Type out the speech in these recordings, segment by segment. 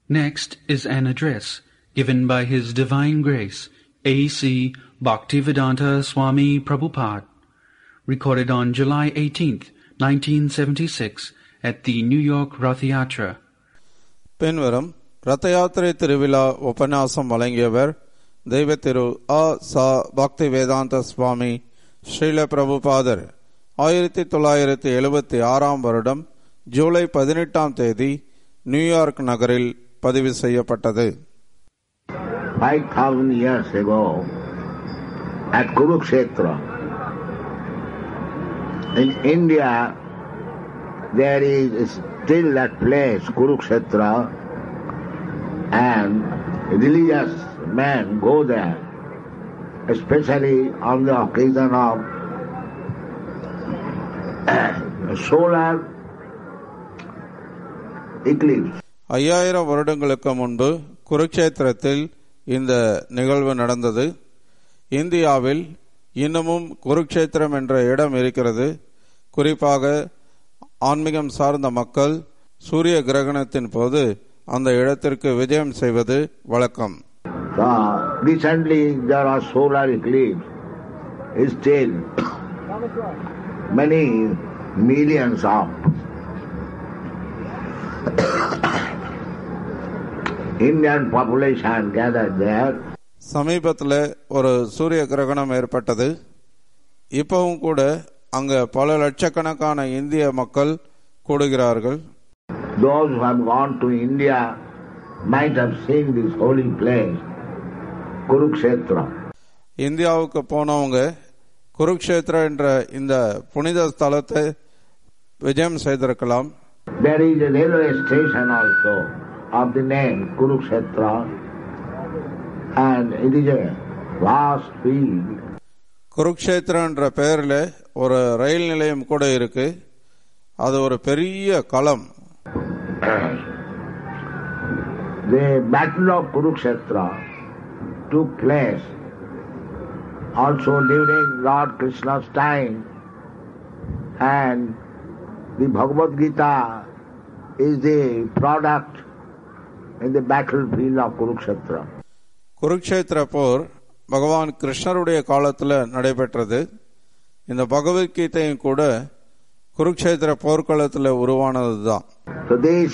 Next is an address given by His Divine Grace A.C. Bhaktivedanta Swami Prabhupada, recorded on July 18th, 1976 at the New York Rath Yatra. பின்வரும் ரத யாத்திரை திருவிழா உபன்யாசம் வழங்கியவர் தெய்வ திரு ஆ சா பக்தி வேதாந்த சுவாமி ஸ்ரீல பிரபுபாதர். 1976 வருடம் ஜூலை 18ஆம் தேதி நியூயார்க் நகரில் பதிவு செய்யப்பட்டது. 5,000 years ago at Kurukshetra in India there is still that place Kurukshetra, and religious men go there, especially on the occasion of solar eclipse. 5000 வருடங்களுக்கு முன்பு குருக்ஷேத்திரத்தில் இந்த நிகழ்வு நடந்தது. இந்தியாவில் இன்னமும் குருக்ஷேத்திரம் என்ற இடம் இருக்கிறது. குறிப்பாக ஆன்மீகம் சார்ந்த மக்கள் சூரிய கிரகணத்தின் போது அந்த இடத்திற்கு விஜயம் செய்வது வழக்கம். Recently there was solar eclipse. Still many millions of Indian population gathered there. சமீபத்தில் ஒரு சூரிய கிரகணம் ஏற்பட்டது. இப்பவும் கூட அங்க பல லட்சக்கணக்கான இந்திய மக்கள் கூடுகிறார்கள். Those who have gone to India might have seen this holy place, Kurukshetra. இந்தியாவுக்கு போனவங்க குருக்ஷேத்ரா என்ற இந்த புனித ஸ்தலத்தை விஜயம் செய்திருக்கலாம். There is a railway station also of the name Kurukshetra, and it is a vast field. Kurukshetra என்ற பெயரில் ஒரு ரயில் நிலையம் கூட இருக்கு. அது ஒரு பெரிய களம். The battle of Kurukshetra took place also during Lord Krishna's time, and the Bhagavad Gita is the product in the battlefield of Kurukshetra. Kurukshetra போர் பகவான் கிருஷ்ணருடைய காலத்தில் நடைபெற்றது. இந்த பகவத்கீதையும் கூட குருக்ஷேத்திர போர்க்களத்தில் உருவானதுதான். So this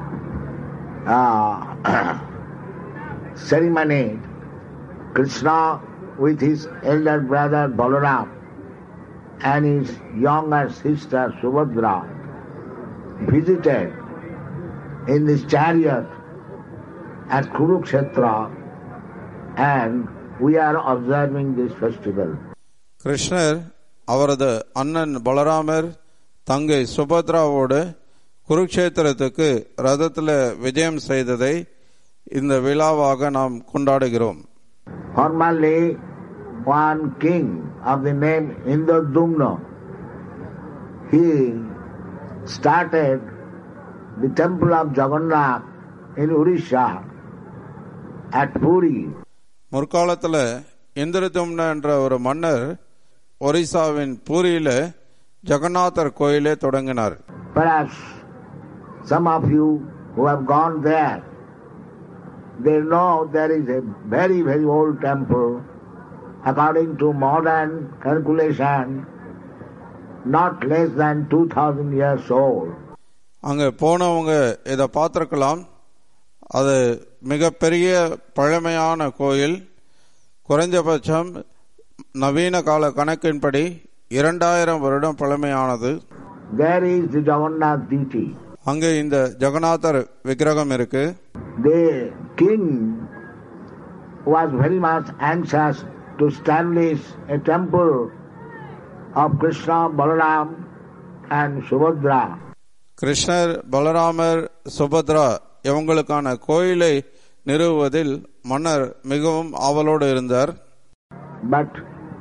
ceremony, Krishna with his elder brother Balaram and his younger sister Subhadra visited in this chariot at Kurukshetra, and we are observing this festival. கிருஷ்ணர் அவரது அண்ணன் பலராமர் தங்கை சுபத்ராவோடு குருக்ஷேத்திரத்துக்கு ரதத்தில் விஜயம் செய்ததை இந்த விழாவாக நாம் கொண்டாடுகிறோம். Formerly one king of the name Indradumna, he started the temple of Jagannath in Odisha at Puri. முற்காலத்தில் இந்திரதும்ன என்ற ஒரு மன்னர் ஒரிசாவின் பூரியில ஜெகநாதர் கோயிலை தொடங்கினார். Perhaps some of you who have gone there, they know there is a very, very old temple, according to modern calculation, not less than 2,000 years old. அங்க போனவங்க இதை பார்த்திருக்கலாம். அது மிகப்பெரிய பழமையான கோயில். குறைஞ்சபட்சம் நவீன கால கணக்கின்படி 2000 வருடம் பழமையானது. There is the Jagannath deity. அங்கே இந்த ஜெகநாதர் விக்கிரகம் இருக்கு. The king was very much anxious to establish a temple of Krishna, Balaram and Subhadra. கிருஷ்ணர், பலராமர், சுபத்ரா இவங்களுக்கான கோயிலை நிறுவுவதில் மன்னர் மிகவும் ஆவலோடு இருந்தார். But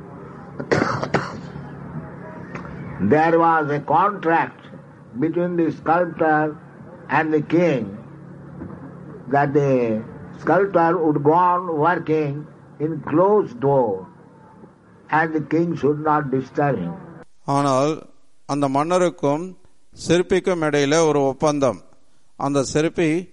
there was a contract between the sculptor and the king that the sculptor would go on working in closed door and the king should not disturb him. ஆனால் அந்த மன்னருக்கும் சிற்பிக்கும் இடையில ஒரு ஒப்பந்தம். அந்த சிற்பி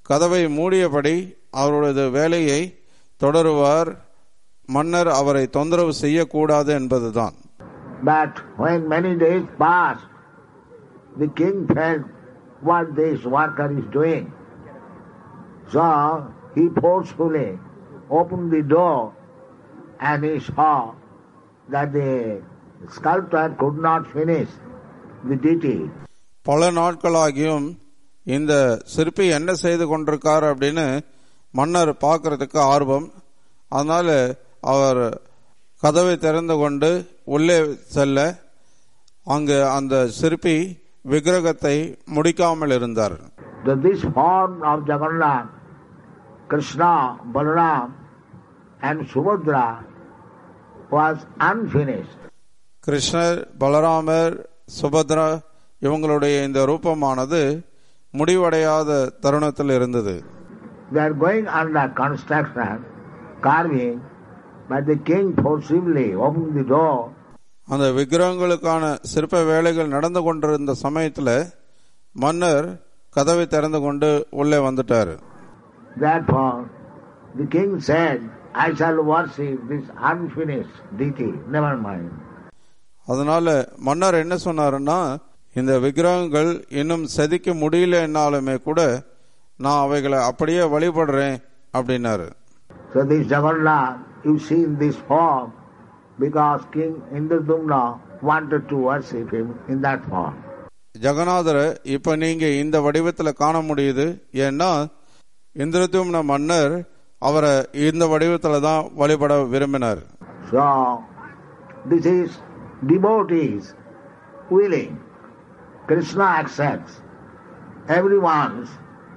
கதவை மூடியபடி அவரது வேலையை தொடருவார். மன்னர் அவரை தொந்தரவு செய்யக்கூடாது என்பதுதான். But when many days passed, the king felt what this worker is doing. So he forcefully opened the door and he saw that the sculptor could not finish the deity. பல நாட்களாகியும் இந்த சிற்பி என்ன செய்து கொண்டிருக்கார் அப்படின்னு மன்னர் பார்க்கறதுக்கு ஆர்வம். அதனால அவர் கதவை திறந்து கொண்டு உள்ளே செல்ல அங்கு அந்த சிற்பி விக்கிரகத்தை முடிக்காமல் இருந்தார். This form of Jagannath, Krishna, Balaram and Subhadra was unfinished. கிருஷ்ணர், பலராமர், சுபத்ரா இவங்களுடைய இந்த ரூபமானது முடிவடையாத தருணத்தில் இருந்தது. They are going under construction, carving, but the king forcibly opened the door. அந்த விக்கிரகங்களுக்கான சிற்ப வேலைகள் நடந்து கொண்டிருந்த சமயத்தில் மன்னர் கதவை திறந்து கொண்டு உள்ளே வந்துட்டார். Therefore, the king said, I shall worship this unfinished deity, never mind. அதனால மன்னர் என்ன சொன்னாருன்னா, இந்த விக்கிரகங்கள் இன்னும் செதுக்க முடியல என்னாலுமே கூட நான் அவைகளை அப்படியே வழிபடுறேன் அப்படின்னாரு. So this Jagannath, you see in this form, because King Indradumna wanted to worship him in that form. ஜெகநாதரை இப்ப நீங்க இந்த வடிவத்தில் காண முடியுது. ஏன்னா இந்திரதும்ன மன்னர் அவரை இந்த வடிவத்தில் தான் வழிபட விரும்பினார். So this is devotees willing. Krishna accepts everyone's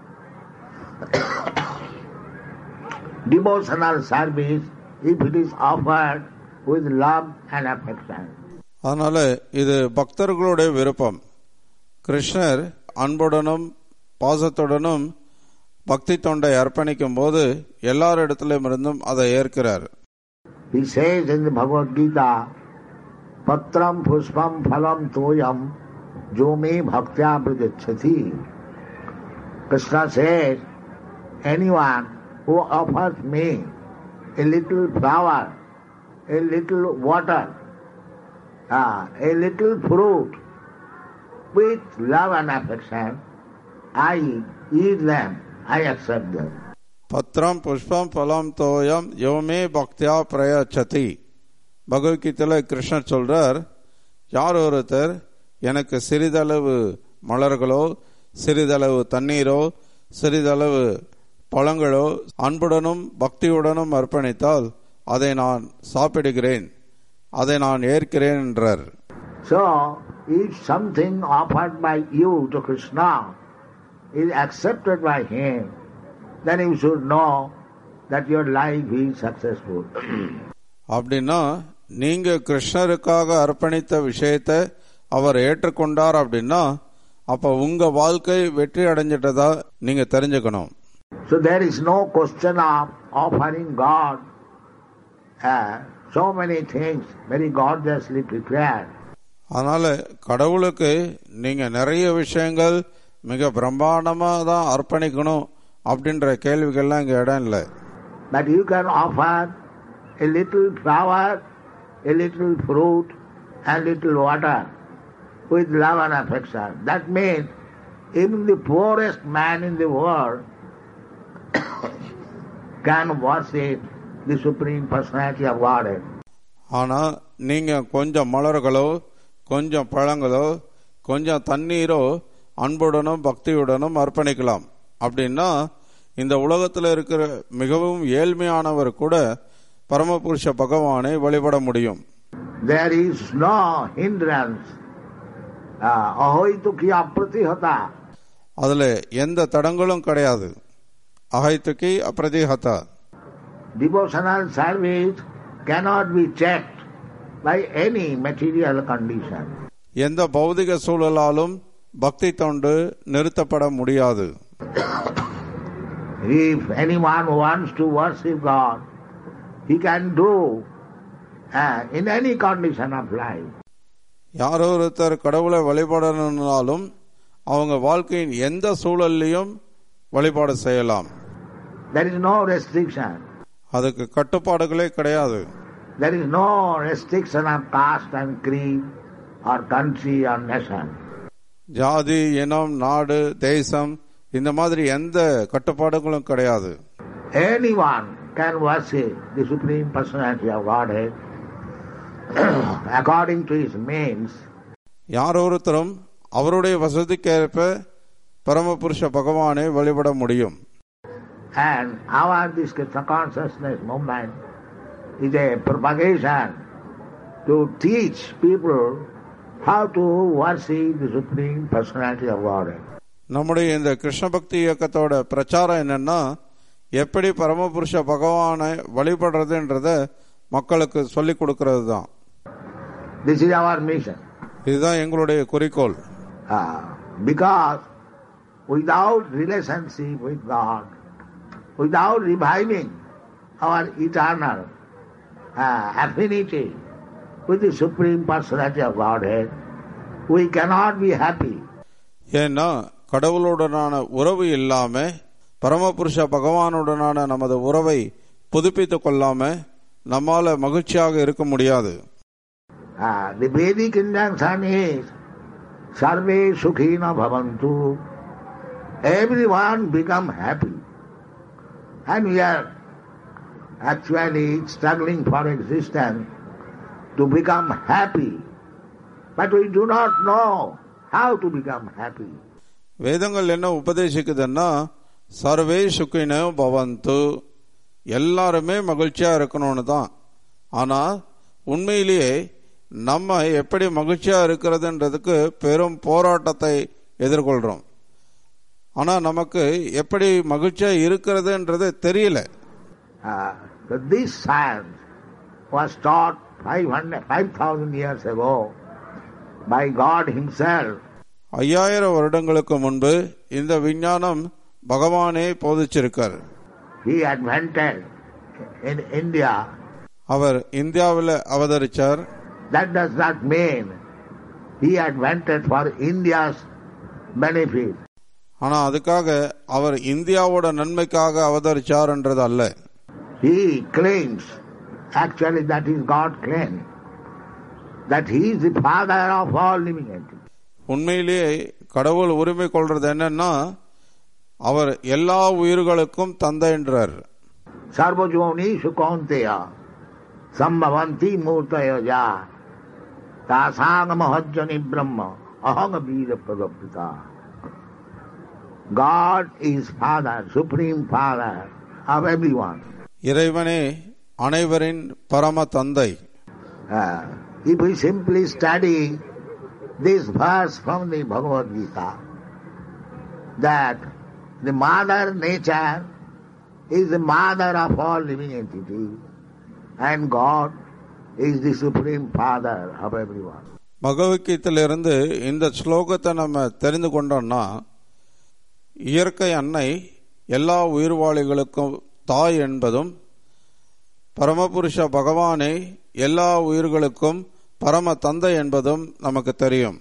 devotional service if it is offered with love and affection. அதனால இது பக்தர்களுடைய விருப்பம். கிருஷ்ணர் அன்புடனும் பாசத்துடனும் பக்தி தொண்டை அர்ப்பணிக்கும் போது எல்லாரிடத்திலும் இருந்தும் அதை ஏற்கிறார். He says in the Bhagavad Gita, Patram pushpam phalam toyam jome bhaktya pradichyati. Krishna says, anyone who offers me a little flower, a little water, a little fruit with love and affection, I eat them, I accept them. பத்ரம் புஷ்பம் பலம் தோயம் யோமே பக்தியா பிரயச்சதி. பகவத்கீதையில் கிருஷ்ணர் சொல்றார், யார் ஒருத்தர் எனக்கு சிறிதளவு மலர்களோ சிறிதளவு தண்ணீரோ சிறிதளவு பழங்களோ அன்புடனும் பக்தியுடனும் அர்ப்பணித்தால் அதை நான் சாப்பிடுகிறேன், அதை நான் ஏற்கிறேன் என்றார். So, if something offered by you to Krishna is accepted by him, then you should know that your life is successful. அப்படின்னா நீங்க கிருஷ்ணருக்காக அர்ப்பணித்த விஷயத்தை அவர் ஏற்றுக்கொண்டார் அப்படின்னா அப்ப உங்க வாழ்க்கை வெற்றி அடைஞ்சிட்டதா நீங்க தெரிஞ்சுக்கணும். So there is no question of offering God so many things very gorgeously prepared. அதனால கடவுளுக்கு நீங்க நிறைய விஷயங்கள் மிக பிரம்மாண்டமா தான் அர்ப்பணிக்கணும் அப்படின்ற கேள்விகள்லாம் இங்க இடம் இல்லை. But you can offer a little flower, a little fruit and little water with love and affection. That means even the poorest man in the world can worship the Supreme Personality of Godhead. ஆனா நீங்க கொஞ்சம் மலர்களோ கொஞ்சம் பழங்களோ கொஞ்சம் தண்ணீரோ அன்புடனும் பக்தியுடனும் அர்ப்பணிக்கலாம். அப்படின்னா இந்த உலகத்தில் இருக்கிற மிகவும் ஏழ்மையானவர் கூட பரமபுருஷ பகவானை வழிபட முடியும். There is no hindrance. Ahoituki apratihata. அதுல எந்த தடங்களும் கிடையாது. அஹைத்துக்கி அப்ரதிஹதா. Devotional service cannot be checked by any material condition. எந்த பௌதிக சூழலாலும் பக்தி தொண்டு நிறுத்தப்பட முடியாது. If anyone wants to worship God, he can do in any condition of life. யாரோ ஒருத்தர் கடவுளை வழிபடணும்னாலும் அவங்க வாழ்க்கையின் எந்த சூழல்லையும் வழிபாடு செய்யலாம். There is no restriction. அதுக்கு கட்டுப்பாடுகளே கிடையாது. There is no restriction of caste and creed or country or nation. ஜாதி, இனம், நாடு, தேசம் இந்த மாதிரி எந்த கட்டுப்பாடுகளும் கிடையாது. Anyone can worship the Supreme Personality of Godhead according to his means. யாரொருத்தரும் அவருடைய வசதிக்கேற்ப பரமபுருஷ பகவானை வழிபட முடியும். And our this Krishna consciousness movement is a propagation to teach people how to worship the Supreme Personality of Godhead. நம்முடைய இந்த கிருஷ்ண பக்தி இயக்கத்தோட பிரச்சாரம் என்னன்னா, எப்படி பரமபுருஷ பகவானை வழிபடுறதுன்றத மக்களுக்கு சொல்லிக் கொடுக்கிறது தான். This is our mission. இதுதான் எங்களுடைய குறிக்கோள். Because without relationship with God, without reviving our eternal affinity with the Supreme Personality of Godhead, we cannot be happy. ஏன்னா கடவுளுடனான உறவு இல்லாம, பரமபுருஷ பகவானுடனான நமது உறவை புதுப்பித்துக் கொள்ளாம நம்மால மகிழ்ச்சியாக இருக்க முடியாது. The Vedic injunction is sarve sukhina bhavantu. Everyone become happy. And we are actually struggling for existence to become happy. But we do not know how to become happy. வேதங்கள் என்ன உபதேசிக்குதுன்னா, சர்வே சுக்கினோ பவந்து, எல்லாருமே மகிழ்ச்சியா இருக்கணும்னு தான். ஆனா உண்மையிலேயே நம்ம எப்படி மகிழ்ச்சியா இருக்கிறதுன்றதுக்கு பெரும் போராட்டத்தை எதிர்கொள்றோம். ஆனா நமக்கு எப்படி மகிழ்ச்சியா இருக்கிறதுன்றது தெரியல. This science was taught 5,000 years ago by God Himself. 5000 வருடங்களுக்கு முன்பு இந்த விஞ்ஞானம் பகவானே போதிச்சிருக்கார். He invented in India. அவர் இந்தியாவில் அவதரிச்சார். That does not mean he invented for India's benefit. ஆனா அதுக்காக அவர் இந்தியாவோட நன்மைக்காக அவதரிச்சார் என்றது அல்ல. He claims, actually that is God claims, that he is the father of all living entities. உண்மையிலேயே கடவுள் உரிமை கொள்றது என்னன்னா, அவர் எல்லா உயிர்களுக்கும் தந்தை என்றார். சர்வஜோனி சுகோந்தேய சம்பவந்தி மூர்த்தயோஜா தாசாங்க மஹஜ்ஜனி பிரம்ம அஹங்க வீர பிரதப்பிதா. God is Father, Supreme Father of everyone. இறைவனே அனைவரின் பரம தந்தை. If we simply study this verse from the Bhagavad Gita, that the mother nature is the mother of all living entities and God is the Supreme Father of everyone. பகவத்கீதையிலிருந்து இந்த ஸ்லோகத்தை நம்ம தெரிந்து கொண்டோம்னா, இயற்கை அன்னை எல்லா உயிர்வாளிகளுக்கும் தாய் என்பதும், பரமபுருஷ பகவானே எல்லா உயிர்களுக்கும் பரம தந்தை என்பதும் நமக்கு தெரியும்.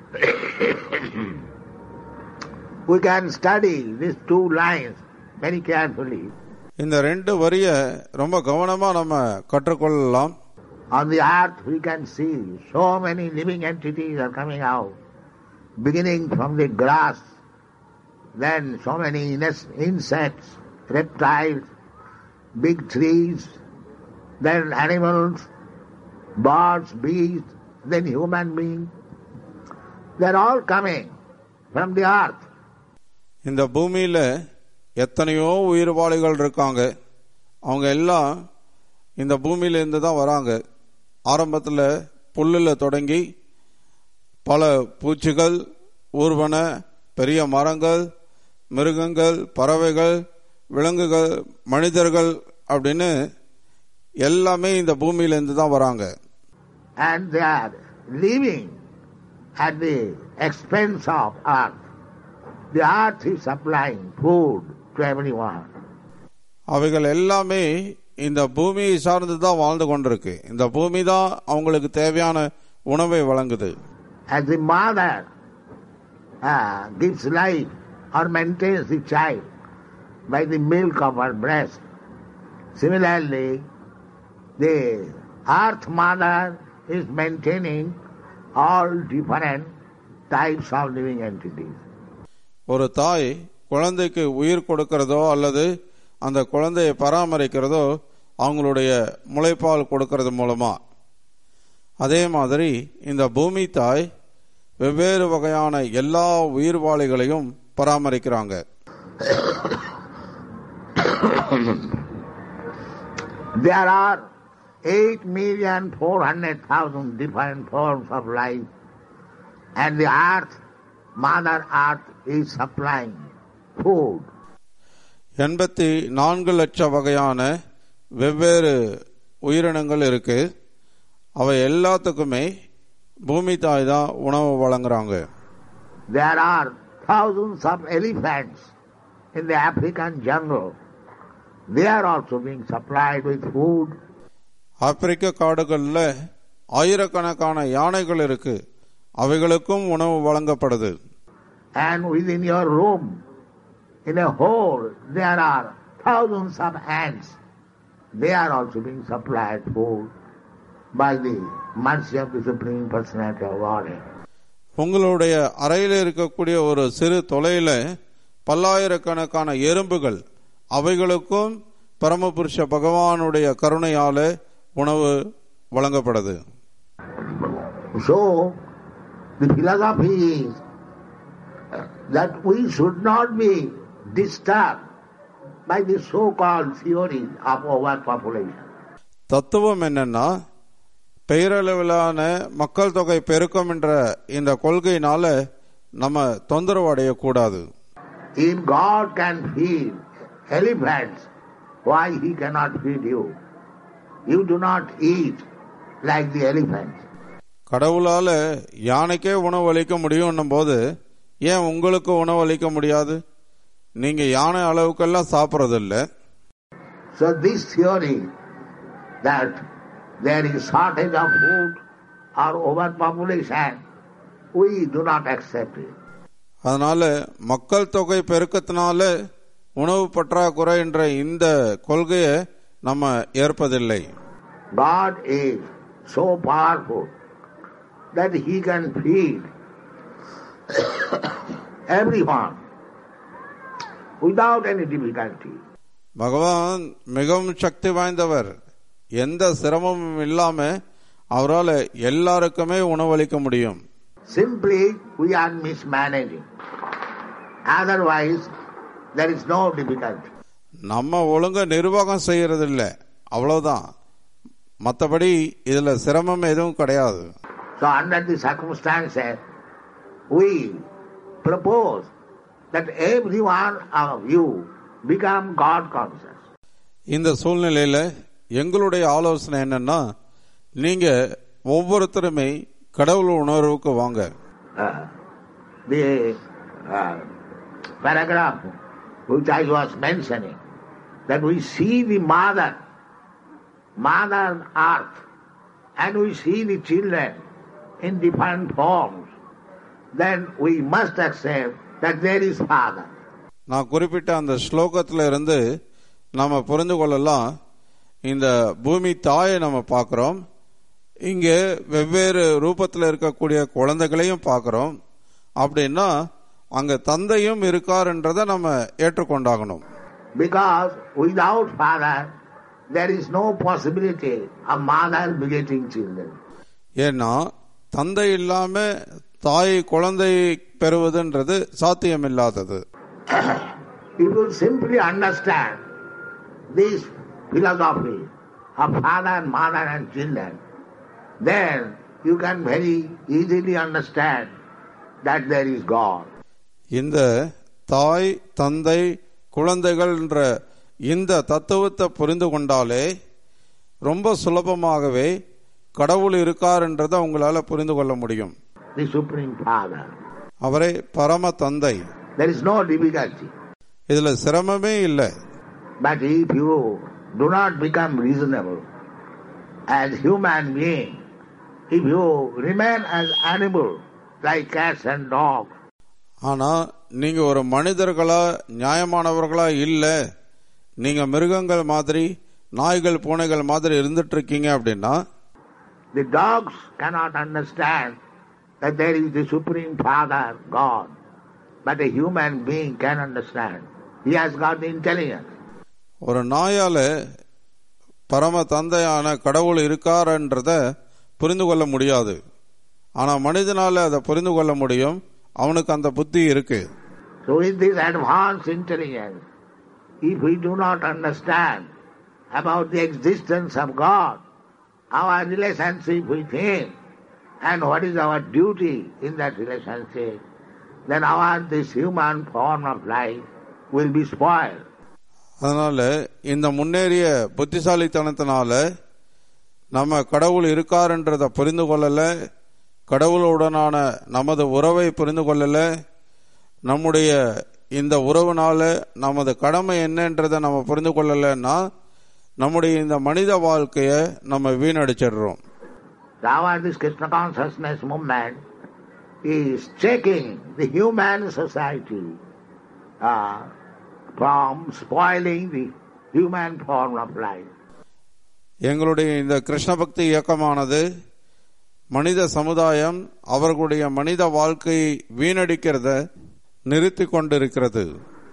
We can study these two lines very carefully. இந்த ரெண்டு வரிய ரொம்ப கவனமா நம்ம கற்றுக்கொள்ளலாம். On the earth we can see so many living entities are coming out, beginning from the grass, then so many insects, reptiles, big trees, then animals, birds, beasts, then human beings. They are all coming from the earth. இந்த பூமியில எத்தனையோ உயிர்வாளிகள் இருக்காங்க. அவங்க எல்லாம் இந்த பூமியில இருந்து தான் வராங்க. ஆரம்பத்தில் புல்லுல தொடங்கி பல பூச்சிகள், ஊர்வன, பெரிய மரங்கள், மிருகங்கள், பறவைகள், விலங்குகள், மனிதர்கள் அப்படின்னு எல்லாமே இந்த பூமியில இருந்து தான் வராங்க. And they are living at the expense of earth. The earth is supplying food to everyone. அவைகள் எல்லாமே இந்த பூமியை சார்ந்து தான் வாழ்ந்து கொண்டிருக்கு. இந்த பூமி தான் அவங்களுக்கு தேவையான உணவை வழங்குது. As the mother gives life or maintains the child by the milk of her breast. Similarly, the Earth Mother is maintaining all different types of living entities. ஒரு தாய் குழந்தைக்கு உயிர் கொடுக்கிறதோ அல்லது அந்த குழந்தையை பராமரிக்கிறதோ அவங்களுடைய முளைப்பால் கொடுக்கறது மூலமா, அதே மாதிரி இந்த பூமி தாய் வெவ்வேறு வகையான எல்லா உயிர்வாளிகளையும் பராமரிக்கிறாங்க. There are 8,400,000 different forms of life, and the earth, Mother Earth, is supplying food. 84 லட்சம் வகையான வெவ்வேறு உயிரினங்கள் இருக்கு. அவை எல்லாத்துக்குமே பூமி தாய் தான் உணவு வழங்குறாங்க. There are thousands of elephants in the African jungle. They are also being supplied with food. ஆப்பிரிக்க காடுகள்ல ஆயிரக்கணக்கான யானைகள் இருக்கு, அவைகளுக்கும் உணவு வழங்கப்படுது. And within your room, in a hole, there are thousands of ants. They are also being supplied food by the mercy of the Supreme Personality of Godhead. உங்களுடைய அறையில் இருக்கக்கூடிய ஒரு சிறு தொலையில பல்லாயிரக்கணக்கான எறும்புகள், அவைகளுக்கும் பரமபுருஷ பகவானுடைய கருணையால உணவு வழங்கப்படுது. So, the philosophy is that we should not be disturbed by the so-called theory of overpopulation. தத்துவம் என்னன்னா, பெயரளவிலான மக்கள் தொகை பெருக்கம் என்ற இந்த கொள்கையினால நம்ம தொந்தரவு அடையக்கூடாது. If God can feed elephants, why He cannot feed you? You do not eat like the elephants. கடவுளால யானைக்கே உணவு அளிக்க முடியும் போது ஏன் உங்களுக்கு உணவு அளிக்க முடியாது? நீங்க யானை அளவுக்கெல்லாம் சாப்பிட்றது இல்ல. So this theory that there is shortage of food or overpopulation, we do not accept it. அதனால மக்கள் தொகை பெருக்கத்தினால உணவு பற்றாக்குறை என்ற இந்த கொள்கையை நம்ம ஏற்பதில்லை. God is so powerful that He can feed everyone without any difficulty. பகவான் மிகவும் சக்தி வாய்ந்தவர். எந்த சிரமமும் இல்லாம அவரால் எல்லாருக்குமே உணவளிக்க முடியும். Simply we are mismanaging. Otherwise there is no difficulty. நம்ம ஒழுங்க நிர்வாகம் செய்யறது இல்ல, அவ்வளவுதான். மற்றபடி இதுல சிரமம் எதுவும் கிடையாது. So under the circumstances we propose that every one of you become God conscious. இந்த சூழ்நிலையில எங்களுடைய ஆலோசனை என்னன்னா, நீங்க ஒவ்வொருத்தருமே கடவுள் உணர்வுக்கு வாங்க. The paragraph which I was mentioning, that we see the mother earth, and we see the children in different forms, then we must accept that there is Father. நான் குறிப்பிட்ட அந்த ஸ்லோகத்துல இருந்து நாம புரிந்து கொள்ளலாம், இந்த பூமி தாயை நம்ம பார்க்கிறோம், இங்கே வெவ்வேறு ரூபத்தில் இருக்கக்கூடிய குழந்தைகளையும் பார்க்கிறோம். அப்படின்னா அங்க தந்தையும் இருக்காருன்றதை நம்ம ஏற்றுக்கொண்டாகணும். Because without Father there is no possibility of mother begetting children. ஏன்னா தந்தை இல்லாம தாய் குழந்தை பெறுவதுன்றது சாத்தியமில்லாதது. If you simply understand this philosophy of father, mother and children, then you can very easily understand that there is God. இந்த தாய் தந்தை குழந்தைகள் என்ற இந்த தத்துவத்தை புரிந்து கொண்டாலே ரொம்ப சுலபமாகவே கடவுள் இருக்கார் என்றதை உங்களால புரிந்து கொள்ள முடியும். The Supreme Father. அவரே பரம தந்தை. There is no difficulty. இதுல சிரமமே இல்லை. But if you do not become reasonable as human being, if you remain as animal like cats and dogs, ஆனா நீங்க ஒரு மனிதர்களா நியாயமானவர்களா இல்ல, நீங்க மிருகங்கள் மாதிரி நாய்கள் பூனைகள் மாதிரி இருந்துட்டு இருக்கீங்க அப்படின்னா, the dogs cannot understand that there is the Supreme Father, God, but a human being can understand. He has got the intelligence. ஒரு நாயால பரம தந்தையான கடவுள் இருக்காருன்றத புரிந்து கொள்ள முடியாது, ஆனா மனிதனால அதை புரிந்து கொள்ள முடியும். அவனுக்கு அந்த புத்தி இருக்கு. So with this advanced intelligence, if we do not understand about the existence of God, our relationship with Him, and what is our duty in that relationship, then this human form of life will be spoiled. அதனால இந்த முன்னேறிய புத்திசாலித்தனத்தினால நம்ம கடவுள் இருக்காருன்றத புரிந்து கொள்ளல, கடவுளுடனான நமது உறவை புரிந்து கொள்ளல, நம்முடைய இந்த உறவுனால நமது கடமை என்னன்றதை நம்ம புரிந்து கொள்ளலன்னா நம்முடைய இந்த மனித வாழ்க்கைய நம்ம வீணடிச்சிடுறோம். This Krishna consciousness movement is checking the human society from spoiling the human form of life. எங்களுடைய இந்த கிருஷ்ண பக்தி இயக்கமானது மனித சமுதாயம் அவர்களுடைய மனித வாழ்க்கையை வீணடிக்கிறத நிறுத்தி கொண்டிருக்கிறது.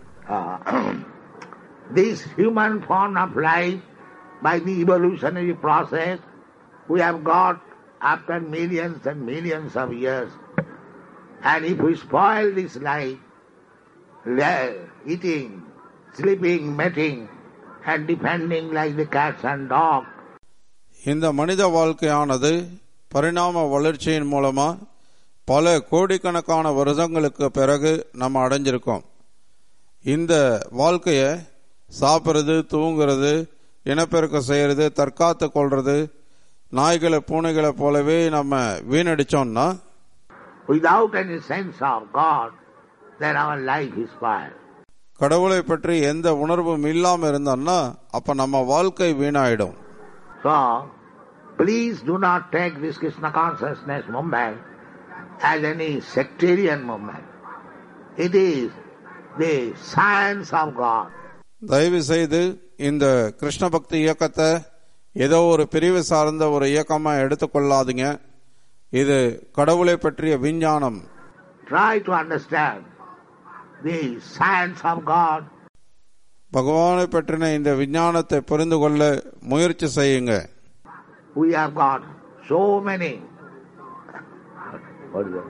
This human form of life, by the evolutionary process, we have got after millions and millions of years. And if we spoil this life, eating, sleeping, mating, and defending like the cats and dogs, இந்த மனித வாழ்க்கையானது பரிணாம வளர்ச்சியின் மூலமா பல கோடிக்கணக்கான வருஷங்களுக்கு பிறகு நம்ம அடைஞ்சிருக்கோம். இந்த வாழ்க்கைய சாப்பிட்றது, தூங்குறது, இனப்பெருக்கம் செய்யறது, தற்காத்து கொள்றது, நாய்களை பூனைகளை போலவே நம்ம வீணடிச்சோம்னா, without any sense of God, then our life is spoiled. கடவுளை பற்றி எந்த உணர்வும் இல்லாம இருந்தோம்னா அப்ப நம்ம வாழ்க்கை வீணாயிடும். So please do not take this Krishna consciousness movement as any sectarian movement. It is the science of God. தயவு செய்து இந்த கிருஷ்ண பக்தி இயக்கத்தை ஏதோ ஒரு பிரிவு சார்ந்த ஒரு இயக்கமா எடுத்துக்கொள்ளாதீங்க. இது கடவுளை பற்றிய விஞ்ஞானம். Try to understand the science of God. பகவானை பற்றின இந்த விஞ்ஞானத்தை புரிந்து கொள்ள முயற்சி செய்யுங்க. We have got so many. What is that?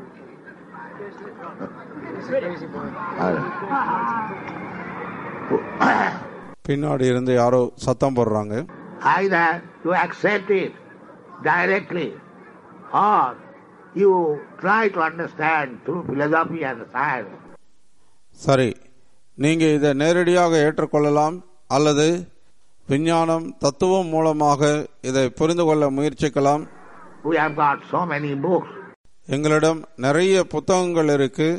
பின்னாடி இருந்து யாரோ சத்தம் போடுறாங்க. Either you accept it directly or you try to understand through philosophy and science. சரி, நீங்க இதை நேரடியாக ஏற்றுக்கொள்ளலாம் அல்லது விஞ்ஞானம் தத்துவம் மூலமாக இதை புரிந்து கொள்ள முயற்சிக்கலாம். We have got so many books. எங்களிடம் நிறைய புத்தகங்கள் இருக்கு.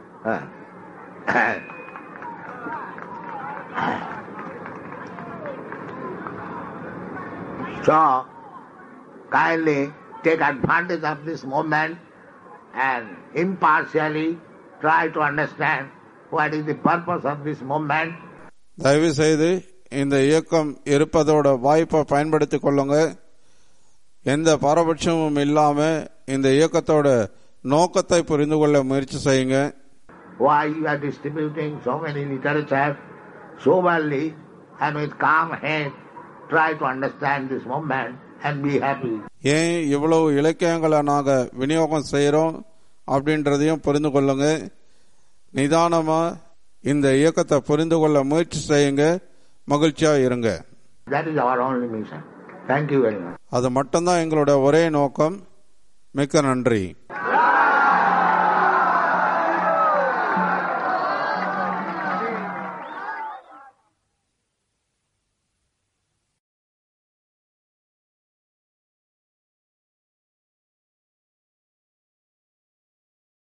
So kindly take advantage of this moment and impartially try to understand what is the purpose of this movement. தயவு செய்து இந்த இயக்கம் இருப்பதோட வாய்ப்பை பயன்படுத்திக் கொள்ளுங்க. எந்த பாரபட்சமும் இல்லாம இந்த இயக்கத்தோட நோக்கத்தை புரிந்து கொள்ள முயற்சி செய்யுங்க. Why you are distributing so many literature soberly and with calm head, try to understand this movement and be happy. ஏன் இவ்வளவு இலக்கியங்களை நாங்க விநியோகம் செய்யறோம் அப்படின்றதையும் புரிந்து கொள்ளுங்க. நிதானமா இந்த இயக்கத்தை புரிந்து கொள்ள முயற்சி செய்யுங்க. மகிழ்ச்சியா இருங்க. That is our only mission. Thank you very much. அது மட்டும்தான் எங்களோட ஒரே நோக்கம். மிக்க நன்றி.